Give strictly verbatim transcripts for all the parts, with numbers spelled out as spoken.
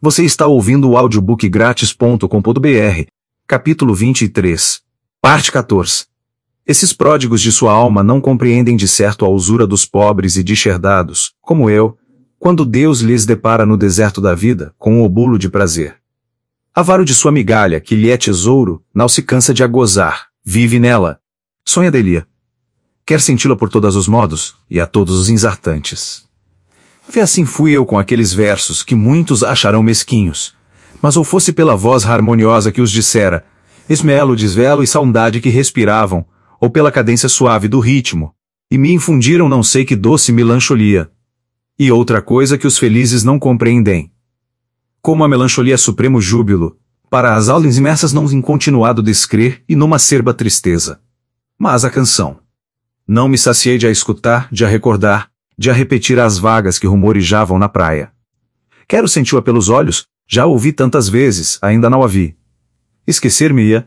Você está ouvindo o audiobook grátis ponto com ponto br, capítulo vinte e três, parte quatorze. Esses pródigos de sua alma não compreendem de certo a usura dos pobres e desherdados, como eu, quando Deus lhes depara no deserto da vida com um obulo de prazer. Avaro de sua migalha, que lhe é tesouro, não se cansa de a gozar, vive nela, sonha dele. Quer senti-la por todos os modos, e a todos os exartantes. Vê assim fui eu com aqueles versos que muitos acharão mesquinhos, mas ou fosse pela voz harmoniosa que os dissera, esmelo, desvelo e saudade que respiravam, ou pela cadência suave do ritmo, e me infundiram não sei que doce melancholia. E outra coisa que os felizes não compreendem. Como a melancholia é supremo júbilo, para as almas imersas num incontinuado descrer e numa acerba tristeza. Mas a canção. Não me saciei de a escutar, de a recordar, de a repetir as vagas que rumorejavam na praia. Quero senti-la pelos olhos, já a ouvi tantas vezes, ainda não a vi. Esquecer-me-ia?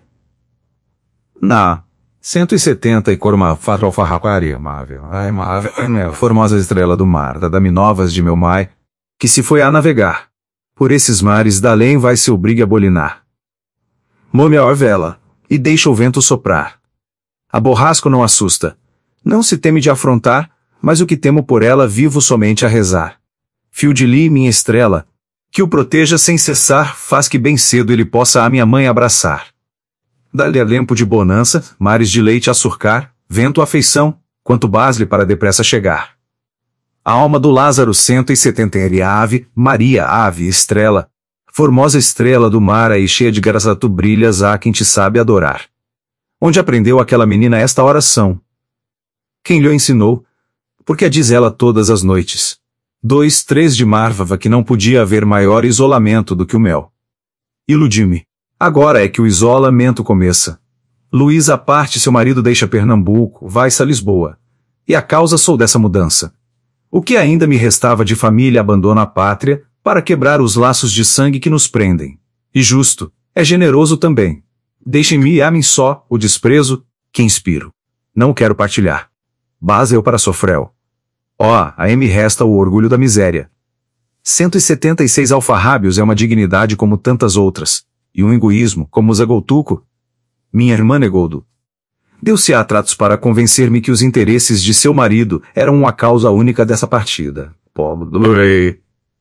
Na cento e setenta e corma farrofarraparia, mável, ai mável, ai formosa estrela do mar, dá-me novas de meu mai, que se foi a navegar. Por esses mares da além vai seu brigue a bolinar. Mome a vela, e deixa o vento soprar. A borrasco não assusta. Não se teme de afrontar, mas o que temo por ela vivo somente a rezar. Fio de li, minha estrela, que o proteja sem cessar, faz que bem cedo ele possa a minha mãe abraçar. Dá-lhe alempo de bonança, mares de leite a surcar, vento afeição, quanto basle para depressa chegar. A alma do Lázaro cento e setenta ave, Maria, ave, estrela, formosa estrela do mar aí cheia de graça tu brilhas, há quem te sabe adorar. Onde aprendeu aquela menina esta oração? Quem lhe ensinou? Porque a diz ela todas as noites. Dois, três de marvava que não podia haver maior isolamento do que o mel. Iludi-me. Agora é que o isolamento começa. Luísa parte, seu marido deixa Pernambuco, vai-se a Lisboa. E a causa sou dessa mudança. O que ainda me restava de família abandona a pátria, para quebrar os laços de sangue que nos prendem. E justo, é generoso também. Deixem-me e a mim só, o desprezo, que inspiro. Não o quero partilhar. Base eu para sofrel. Ó, oh, a me resta o orgulho da miséria. cento e setenta e seis alfarrábios é uma dignidade como tantas outras, e um egoísmo, como o Zagoltuco. Minha irmã negou-do. Deu-se a tratos para convencer-me que os interesses de seu marido eram a causa única dessa partida. Pobre.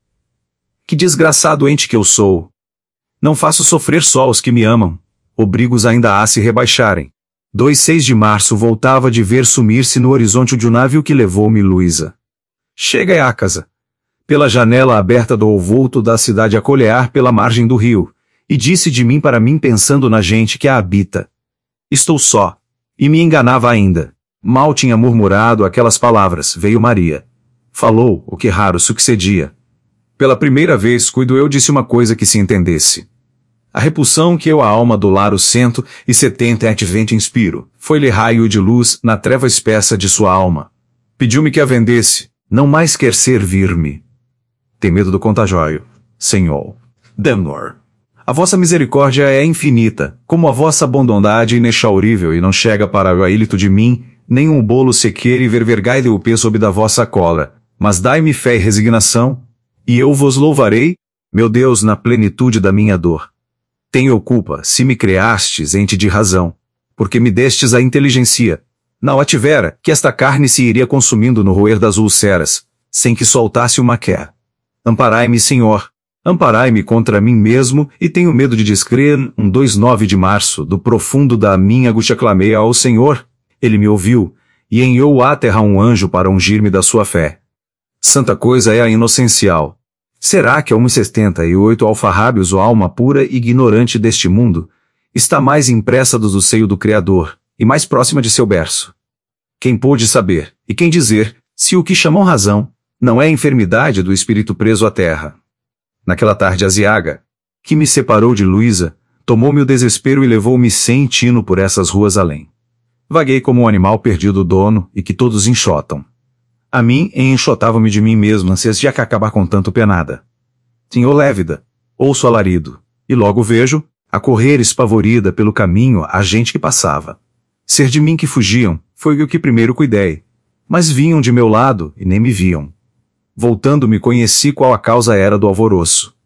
Que desgraçado ente que eu sou. Não faço sofrer só os que me amam. Obrigo-os ainda a se rebaixarem. dois seis de março voltava de ver sumir-se no horizonte de um navio que levou-me Luísa. Chega a casa. Pela janela aberta do vulto da cidade a colear pela margem do rio, e disse de mim para mim pensando na gente que a habita. Estou só. E me enganava ainda. Mal tinha murmurado aquelas palavras, veio Maria. Falou, o que raro succedia. Pela primeira vez cuido eu disse uma coisa que se entendesse. A repulsão que eu a alma do lar o cento e setenta e vento inspiro, foi-lhe raio de luz na treva espessa de sua alma. Pediu-me que a vendesse, não mais quer servir-me. Tem medo do contagióio, Senhor. Damnor. A vossa misericórdia é infinita, como a vossa bondade inexaurível e não chega para o ilito de mim, nem um bolo sequer e ververgai-lhe o pé sob da vossa cola, mas dai-me fé e resignação, e eu vos louvarei, meu Deus, na plenitude da minha dor. Tenho culpa, se me criastes ente de razão, porque me destes a inteligência. Não a tivera, que esta carne se iria consumindo no roer das úlceras, sem que soltasse uma quer. Amparai-me, Senhor, amparai-me contra mim mesmo, e tenho medo de descrer. Um dois nove de março, do profundo da minha angústia clamei ao Senhor, ele me ouviu, e enviou à terra um anjo para ungir-me da sua fé. Santa coisa é a inocencial. Será que a um setenta e oito alfarrábios ou alma pura e ignorante deste mundo, está mais impressa do seio do Criador, e mais próxima de seu berço? Quem pôde saber, e quem dizer, se o que chamam razão, não é a enfermidade do espírito preso à terra? Naquela tarde aziaga, que me separou de Luísa, tomou-me o desespero e levou-me sem tino por essas ruas além. Vaguei como um animal perdido do dono, e que todos enxotam. A mim, enxotava-me de mim mesmo, ânsias de acabar com tanto penada. Tinha lévida, ouço alarido, e logo vejo, a correr espavorida pelo caminho, a gente que passava. Ser de mim que fugiam, foi o que primeiro cuidei. Mas vinham de meu lado, e nem me viam. Voltando-me conheci qual a causa era do alvoroço.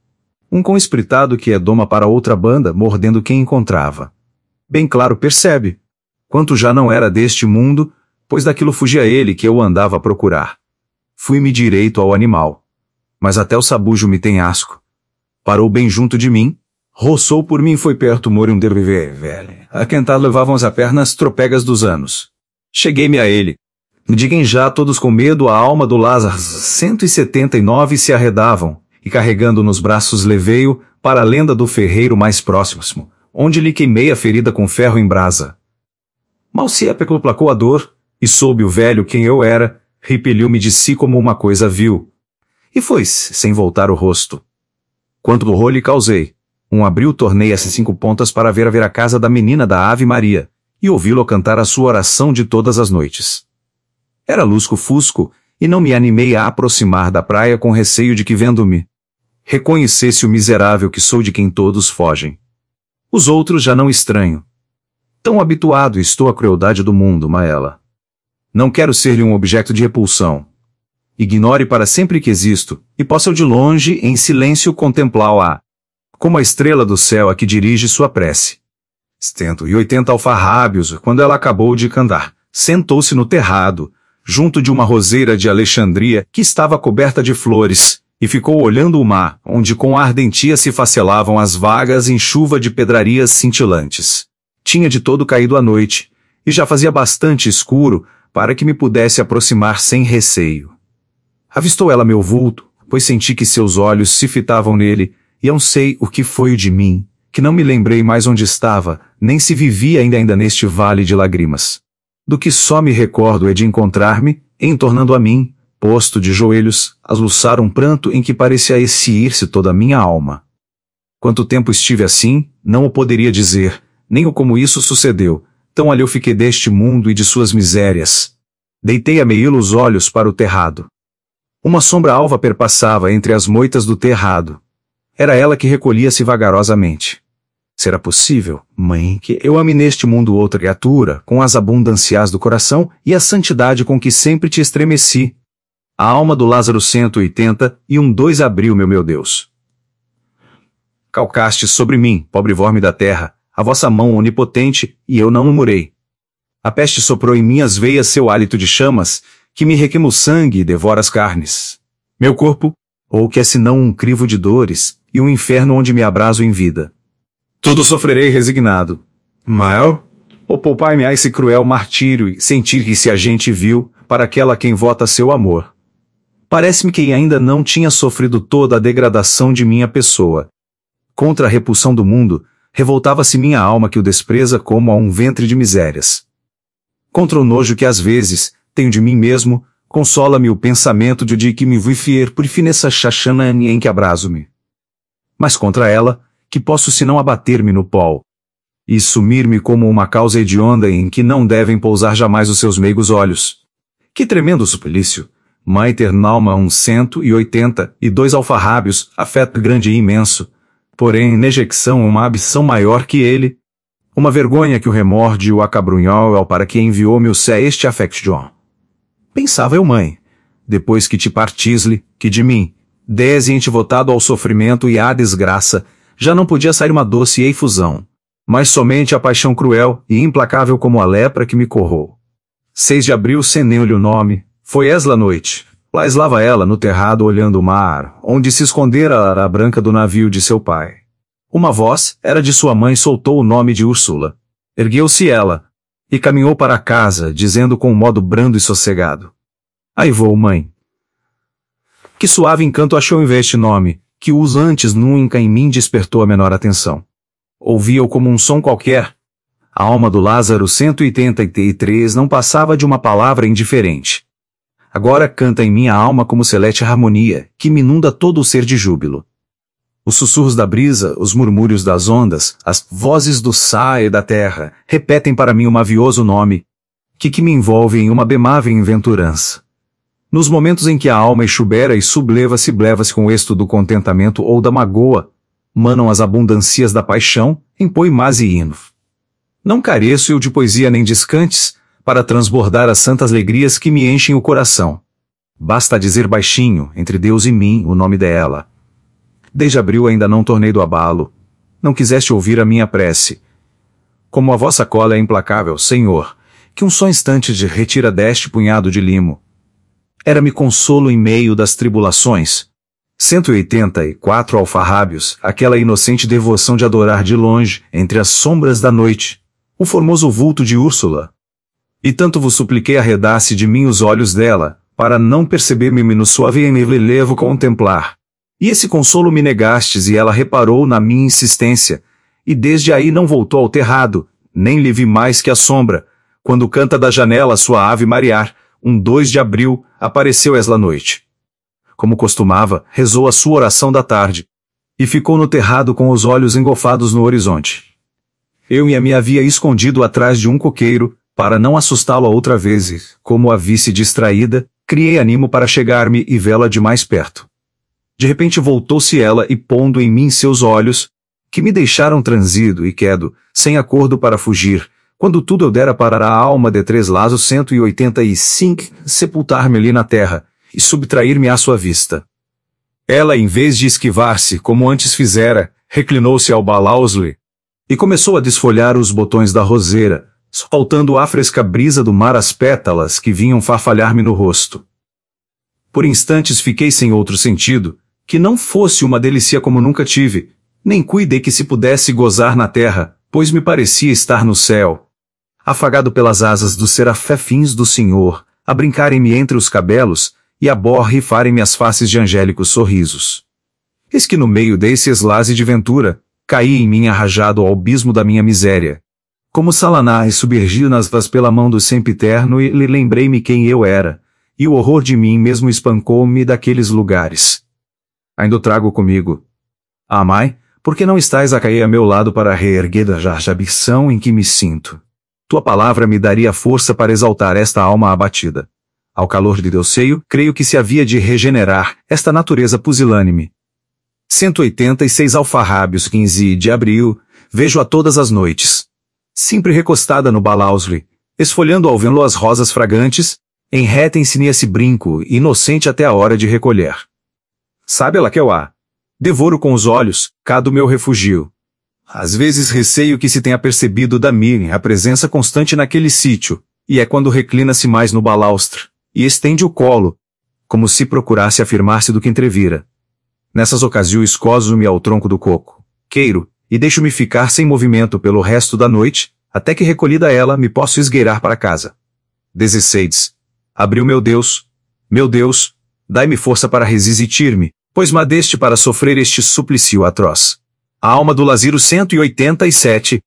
Um cão espritado que é doma para outra banda, mordendo quem encontrava. Bem claro percebe, quanto já não era deste mundo, pois daquilo fugia ele que eu andava a procurar. Fui-me direito ao animal. Mas até o sabujo me tem asco. Parou bem junto de mim, roçou por mim e foi perto moro um derviver velho. A quentar levavam as pernas tropegas dos anos. Cheguei-me a ele. Digam já todos com medo a alma do Lázaro. Cento e setenta e nove se arredavam, e carregando nos braços levei-o para a lenda do ferreiro mais próximo, onde lhe queimei a ferida com ferro em brasa. Mal se aplacou a dor, e soube o velho quem eu era, repeliu-me de si como uma coisa vil. E foi-se, sem voltar o rosto. Quanto horror lhe causei, um abril tornei as cinco pontas para ver a ver a casa da menina da Ave Maria, e ouvi-lo cantar a sua oração de todas as noites. Era lusco-fusco, e não me animei a aproximar da praia com receio de que vendo-me reconhecesse o miserável que sou de quem todos fogem. Os outros já não estranho. Tão habituado estou à crueldade do mundo, Maela. Não quero ser-lhe um objeto de repulsão. Ignore para sempre que existo, e possa eu de longe, em silêncio, contemplá-la, como a estrela do céu a que dirige sua prece. Cento e oitenta alfarrábios, quando ela acabou de cantar, sentou-se no terrado, junto de uma roseira de Alexandria que estava coberta de flores, e ficou olhando o mar, onde com ardentia se facelavam as vagas em chuva de pedrarias cintilantes. Tinha de todo caído a noite, e já fazia bastante escuro para que me pudesse aproximar sem receio. Avistou ela meu vulto, pois senti que seus olhos se fitavam nele, e não sei o que foi de mim, que não me lembrei mais onde estava, nem se vivia ainda ainda neste vale de lágrimas. Do que só me recordo é de encontrar-me, em tornando a mim, posto de joelhos, a luçar um pranto em que parecia esciir-se toda a minha alma. Quanto tempo estive assim, não o poderia dizer, nem o como isso sucedeu, tão alheio fiquei deste mundo e de suas misérias. Deitei a meí-lo os olhos para o terrado. Uma sombra alva perpassava entre as moitas do terrado. Era ela que recolhia-se vagarosamente. Será possível, mãe, que eu ame neste mundo outra criatura, com as abundâncias do coração e a santidade com que sempre te estremeci? A alma do Lázaro cento e oitenta e um dois abriu, meu meu Deus. Calcaste sobre mim, pobre vorme da terra, a vossa mão onipotente, e eu não murmurei. A peste soprou em minhas veias seu hálito de chamas, que me requeima o sangue e devora as carnes. Meu corpo, ou que é senão um crivo de dores, e um inferno onde me abraso em vida. Tudo sofrerei resignado. Mas, ou poupai-me a esse cruel martírio e sentir que se a gente viu, para aquela a quem vota seu amor. Parece-me que ainda não tinha sofrido toda a degradação de minha pessoa. Contra a repulsão do mundo, revoltava-se minha alma que o despreza como a um ventre de misérias. Contra o nojo que às vezes tenho de mim mesmo, consola-me o pensamento de, de que me vui fier por finessa chachana em que abraso-me. Mas contra ela, que posso senão abater-me no pó e sumir-me como uma causa hedionda em que não devem pousar jamais os seus meigos olhos. Que tremendo suplício! Maiter Nalma um cento e oitenta e dois alfarrábios, afeto grande e imenso, porém nejecção uma abissão maior que ele. Uma vergonha que o remorde o acabrunhol para que enviou-me o sé este affection. Pensava eu, mãe, depois que te partisle, que de mim, desiente votado ao sofrimento e à desgraça, já não podia sair uma doce efusão, mas somente a paixão cruel e implacável como a lepra que me corrou. seis de abril seneu-lhe o nome, foi esla noite. Lá eslava ela no terrado olhando o mar, onde se escondera a ara branca do navio de seu pai. Uma voz, era de sua mãe, soltou o nome de Úrsula. Ergueu-se ela, e caminhou para a casa, dizendo com um modo brando e sossegado. Aí vou, mãe. Que suave encanto achou em ver este nome, que os antes nunca em mim despertou a menor atenção. Ouvia-o como um som qualquer. A alma do Lázaro cento e oitenta e três não passava de uma palavra indiferente. Agora canta em minha alma como celeste harmonia, que me inunda todo o ser de júbilo. Os sussurros da brisa, os murmúrios das ondas, as vozes do céu e da terra, repetem para mim o mavioso nome, que que me envolve em uma bemável inventurança. Nos momentos em que a alma exubera e subleva-se bleva-se com o êxito do contentamento ou da magoa, manam as abundâncias da paixão, em poemas e hino. Não careço eu de poesia nem descantes, para transbordar as santas alegrias que me enchem o coração. Basta dizer baixinho, entre Deus e mim, o nome dela. Desde abril ainda não tornei do abalo. Não quiseste ouvir a minha prece. Como a vossa cola é implacável, Senhor, que um só instante de retira deste punhado de limo. Era-me consolo em meio das tribulações. Cento e oitenta e quatro alfarrábios, aquela inocente devoção de adorar de longe, entre as sombras da noite, o formoso vulto de Úrsula. E tanto vos supliquei arredasse de mim os olhos dela, para não perceber-me no suave e levo contemplar. E esse consolo me negastes e ela reparou na minha insistência, e desde aí não voltou ao terrado, nem lhe vi mais que a sombra, quando canta da janela sua ave marear, um dois de abril, apareceu esta noite. Como costumava, rezou a sua oração da tarde, e ficou no terrado com os olhos engolfados no horizonte. Eu me havia escondido atrás de um coqueiro, para não assustá-lo outra vez e, como a visse distraída, criei animo para chegar-me e vê-la de mais perto. De repente voltou-se ela e pondo em mim seus olhos, que me deixaram transido e quedo, sem acordo para fugir, quando tudo eu dera para a alma de três laços cento e oitenta e cinco, sepultar-me ali na terra, e subtrair-me à sua vista. Ela, em vez de esquivar-se, como antes fizera, reclinou-se ao balaustre, e começou a desfolhar os botões da roseira, soltando à fresca brisa do mar as pétalas que vinham farfalhar-me no rosto. Por instantes fiquei sem outro sentido, que não fosse uma delícia como nunca tive, nem cuidei que se pudesse gozar na terra, pois me parecia estar no céu. Afagado pelas asas dos serafins do Senhor, a brincarem-me entre os cabelos, e a borrifarem-me as faces de angélicos sorrisos. Eis que no meio desse eslase de ventura, caí em mim arrajado ao abismo da minha miséria. Como Salanás submergido nas vas pela mão do sempiterno e lhe lembrei-me quem eu era, e o horror de mim mesmo espancou-me daqueles lugares. Ainda o trago comigo. Ah, mãe, por que não estais a cair a meu lado para reerguer da jarjabição em que me sinto? Tua palavra me daria força para exaltar esta alma abatida. Ao calor de teu seio, creio que se havia de regenerar esta natureza pusilânime. cento e oitenta e seis alfarrábios, quinze de abril, vejo-a todas as noites. Sempre recostada no balaustre, esfolhando ao vê-lo as rosas fragantes, enretem-se nesse brinco, inocente até a hora de recolher. Sabe ela que eu a devoro com os olhos, cá do meu refugio. Às vezes receio que se tenha percebido da minha a presença constante naquele sítio, e é quando reclina-se mais no balaustre, e estende o colo, como se procurasse afirmar-se do que entrevira. Nessas ocasiões coso-me ao tronco do coco, queiro, e deixo-me ficar sem movimento pelo resto da noite, até que recolhida ela me posso esgueirar para casa. dezesseis. Abriu meu Deus, meu Deus, dai-me força para resistir-me, pois me deste para sofrer este suplício atroz. A alma do Laziro cento e oitenta e sete,